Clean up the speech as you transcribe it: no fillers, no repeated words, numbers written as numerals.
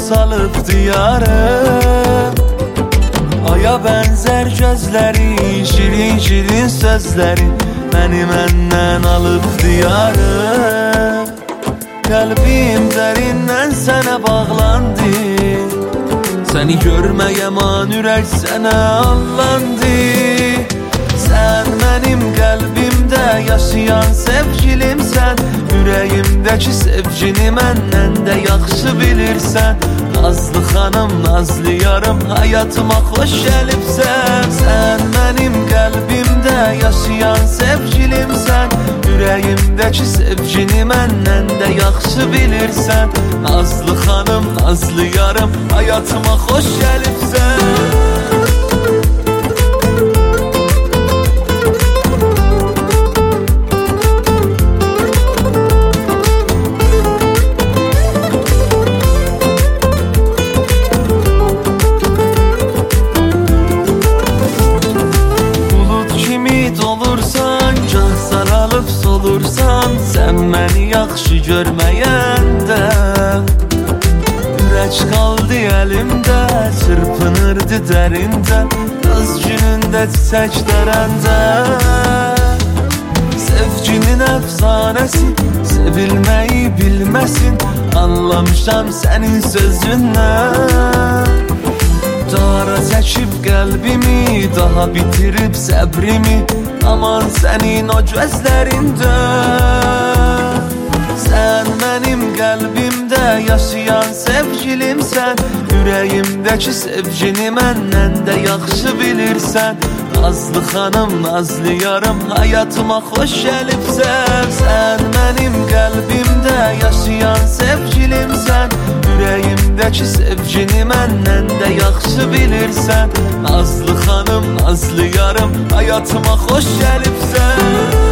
salıbdı yarım. Aya bənzər gözləri, şirin şirin sözləri məni məndən alıbdı yarım. Qəlbim dərindən sənə bağlandı, səni görməyəman ürək sənə allandı. Sən mənim qəlbimdə yaşayan sevgilimsən, ürəyimdəki sevgini məndən də yaxşı bilirsən. Nazlı xanım, nazlı yarım, hayatıma xoş gəlibsən. Sən mənim qəlbimdə yaşayan sevgilimsən, ürəyimdəki sevgini məndən də yaxşı bilirsən. Nazlı xanım, nazlı yarım, hayatıma xoş gəlibsən. Sən məni yaxşı görməyəndə ürək qaldı əlimdə, çırpınırdı dərində, qız günündə çiçək dərəndə. Sevginin əfsanəsi, sevilməyi bilməsin, anlamışam sənin sözündən. Dara çəkib qəlbimi, daha bitirib səbrimi, aman sənin o gözlərində. Sən mənim qəlbimdə yaşayan sevgilimsən, ürəyimdəki sevgini məndən də yaxşı bilirsən. Nazlı xanım, nazlı yarım, hayatıma xoş gəlibsən. Sən mənim qəlbimdə yaşayan sevgilimsən, ürəyimdəki sevgini məndən də yaxşı bilirsən. Nazlı xanım, nazlı yarım, hayatıma xoş gəlibsən.